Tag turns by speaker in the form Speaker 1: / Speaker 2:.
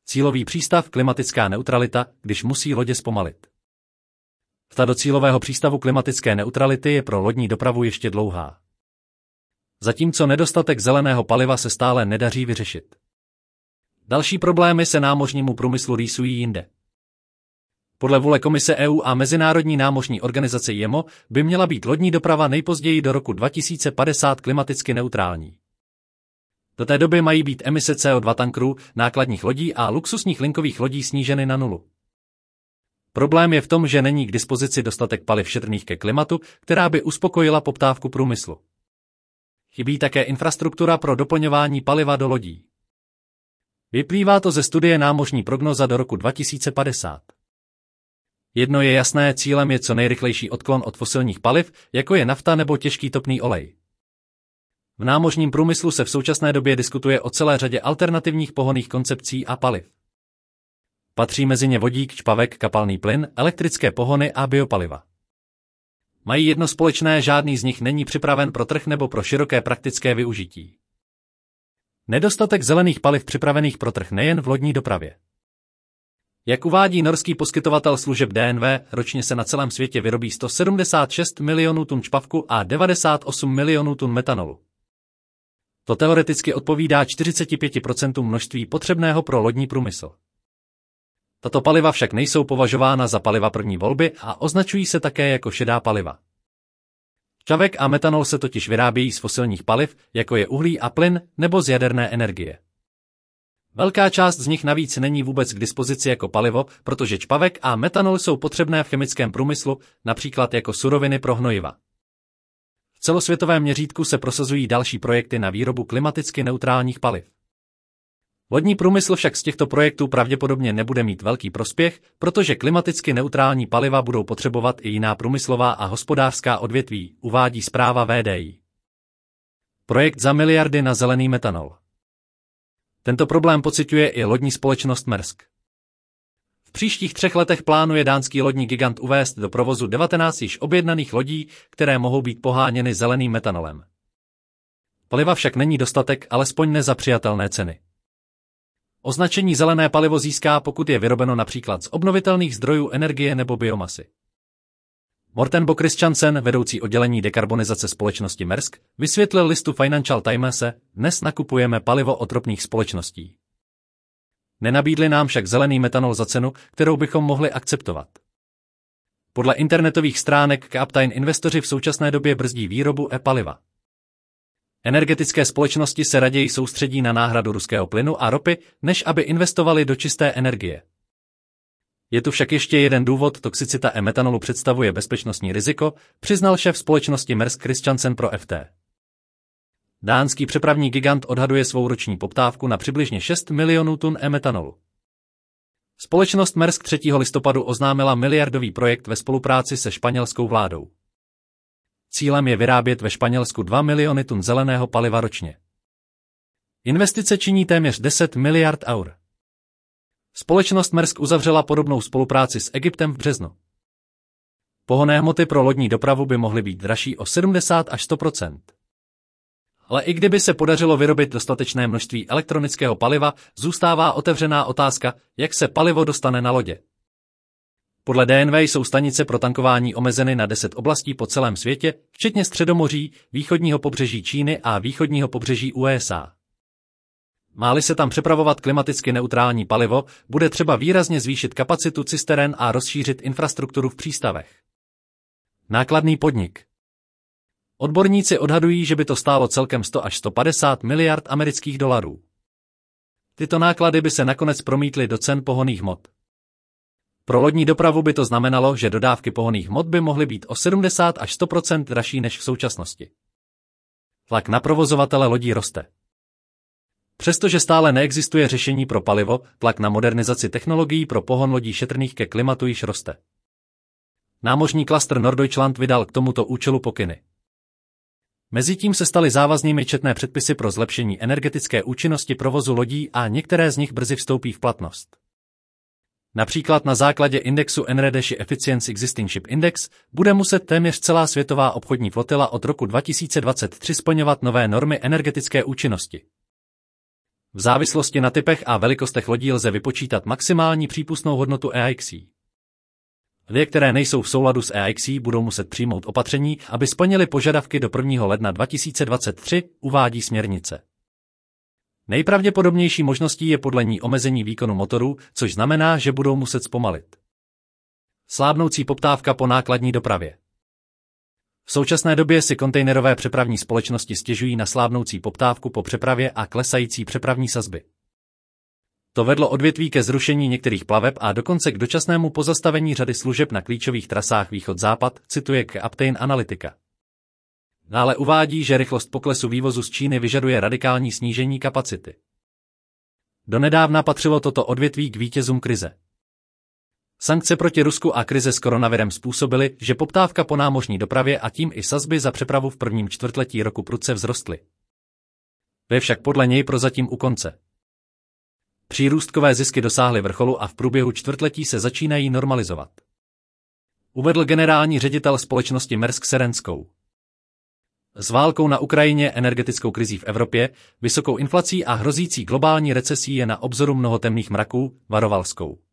Speaker 1: Cílový přístav, klimatická neutralita, když musí lodě zpomalit. Cesta do cílového přístavu klimatické neutrality je pro lodní dopravu ještě dlouhá. Zatímco nedostatek zeleného paliva se stále nedaří vyřešit. Další problémy se námořnímu průmyslu rýsují jinde. Podle vůle Komise EU a Mezinárodní námořní organizace IMO by měla být lodní doprava nejpozději do roku 2050 klimaticky neutrální. Do té doby mají být emise CO2 tankerů, nákladních lodí a luxusních linkových lodí sníženy na nulu. Problém je v tom, že není k dispozici dostatek paliv šetrných ke klimatu, která by uspokojila poptávku průmyslu. Chybí také infrastruktura pro doplňování paliva do lodí. Vyplývá to ze studie Námořní prognoza do roku 2050. Jedno je jasné, cílem je co nejrychlejší odklon od fosilních paliv, jako je nafta nebo těžký topný olej. V námořním průmyslu se v současné době diskutuje o celé řadě alternativních pohonných koncepcí a paliv. Patří mezi ně vodík, čpavek, kapalný plyn, elektrické pohony a biopaliva. Mají jedno společné, žádný z nich není připraven pro trh nebo pro široké praktické využití. Nedostatek zelených paliv připravených pro trh nejen v lodní dopravě. Jak uvádí norský poskytovatel služeb DNV, ročně se na celém světě vyrobí 176 milionů tun čpavku a 98 milionů tun metanolu. To teoreticky odpovídá 45% množství potřebného pro lodní průmysl. Tato paliva však nejsou považována za paliva první volby a označují se také jako šedá paliva. Čpavek a metanol se totiž vyrábějí z fosilních paliv, jako je uhlí a plyn, nebo z jaderné energie. Velká část z nich navíc není vůbec k dispozici jako palivo, protože čpavek a metanol jsou potřebné v chemickém průmyslu, například jako suroviny pro hnojiva. V celosvětovém měřítku se prosazují další projekty na výrobu klimaticky neutrálních paliv. Lodní průmysl však z těchto projektů pravděpodobně nebude mít velký prospěch, protože klimaticky neutrální paliva budou potřebovat i jiná průmyslová a hospodářská odvětví, uvádí zpráva VDI. Projekt za miliardy na zelený metanol. Tento problém pociťuje i lodní společnost Maersk. V příštích 3 letech plánuje dánský lodní gigant uvést do provozu 19 již objednaných lodí, které mohou být poháněny zeleným metanolem. Paliva však není dostatek, alespoň ne za přijatelné ceny. Označení zelené palivo získá, pokud je vyrobeno například z obnovitelných zdrojů energie nebo biomasy. Morten Bo Christiansen, vedoucí oddělení dekarbonizace společnosti Maersk, vysvětlil listu Financial Times: dnes nakupujeme palivo od ropných společností. Nenabídli nám však zelený metanol za cenu, kterou bychom mohli akceptovat. Podle internetových stránek Captain investoři v současné době brzdí výrobu e-paliva. Energetické společnosti se raději soustředí na náhradu ruského plynu a ropy, než aby investovali do čisté energie. Je tu však ještě jeden důvod, toxicita e-metanolu představuje bezpečnostní riziko, přiznal šéf společnosti Maersk Christiansen pro FT. Dánský přepravní gigant odhaduje svou roční poptávku na přibližně 6 milionů tun e-metanolu. Společnost Maersk 3. listopadu oznámila miliardový projekt ve spolupráci se španělskou vládou. Cílem je vyrábět ve Španělsku 2 miliony tun zeleného paliva ročně. Investice činí téměř 10 miliard eur. Společnost Maersk uzavřela podobnou spolupráci s Egyptem v březnu. Pohonné hmoty pro lodní dopravu by mohly být dražší o 70 až 100%. Ale i kdyby se podařilo vyrobit dostatečné množství elektronického paliva, zůstává otevřená otázka, jak se palivo dostane na lodě. Podle DNV jsou stanice pro tankování omezeny na 10 oblastí po celém světě, včetně Středomoří, východního pobřeží Číny a východního pobřeží USA. Má-li se tam přepravovat klimaticky neutrální palivo, bude třeba výrazně zvýšit kapacitu cisteren a rozšířit infrastrukturu v přístavech. Nákladný podnik. Odborníci odhadují, že by to stálo celkem 100 až 150 miliard amerických dolarů. Tyto náklady by se nakonec promítly do cen pohonných hmot. Pro lodní dopravu by to znamenalo, že dodávky pohonných hmot by mohly být o 70 až 100% dražší než v současnosti. Tlak na provozovatele lodí roste. Přestože stále neexistuje řešení pro palivo, tlak na modernizaci technologií pro pohon lodí šetrných ke klimatu již roste. Námořní klastr Norddeutschland vydal k tomuto účelu pokyny. Mezitím se staly závaznými četné předpisy pro zlepšení energetické účinnosti provozu lodí a některé z nich brzy vstoupí v platnost. Například na základě indexu Energy Efficiency Existing Ship Index bude muset téměř celá světová obchodní flotila od roku 2023 splňovat nové normy energetické účinnosti. V závislosti na typech a velikostech lodí lze vypočítat maximální přípustnou hodnotu EIXI. Lodě, které nejsou v souladu s EIXI, budou muset přijmout opatření, aby splnily požadavky do 1. ledna 2023, uvádí směrnice. Nejpravděpodobnější možností je podle ní omezení výkonu motorů, což znamená, že budou muset zpomalit. Slábnoucí poptávka po nákladní dopravě. V současné době si kontejnerové přepravní společnosti stěžují na slábnoucí poptávku po přepravě a klesající přepravní sazby. To vedlo odvětví ke zrušení některých plaveb a dokonce k dočasnému pozastavení řady služeb na klíčových trasách východ-západ, cituje Captain Analytica. Dále uvádí, že rychlost poklesu vývozu z Číny vyžaduje radikální snížení kapacity. Donedávna patřilo toto odvětví k vítězům krize. Sankce proti Rusku a krize s koronavirem způsobily, že poptávka po námořní dopravě a tím i sazby za přepravu v prvním čtvrtletí roku prudce vzrostly. To je však podle něj prozatím u konce. Přírůstkové zisky dosáhly vrcholu a v průběhu čtvrtletí se začínají normalizovat. Uvedl generální ředitel společnosti Maersk Serenskou. S válkou na Ukrajině, energetickou krizí v Evropě, vysokou inflací a hrozící globální recesí je na obzoru mnoho temných mraků, varoval Skou.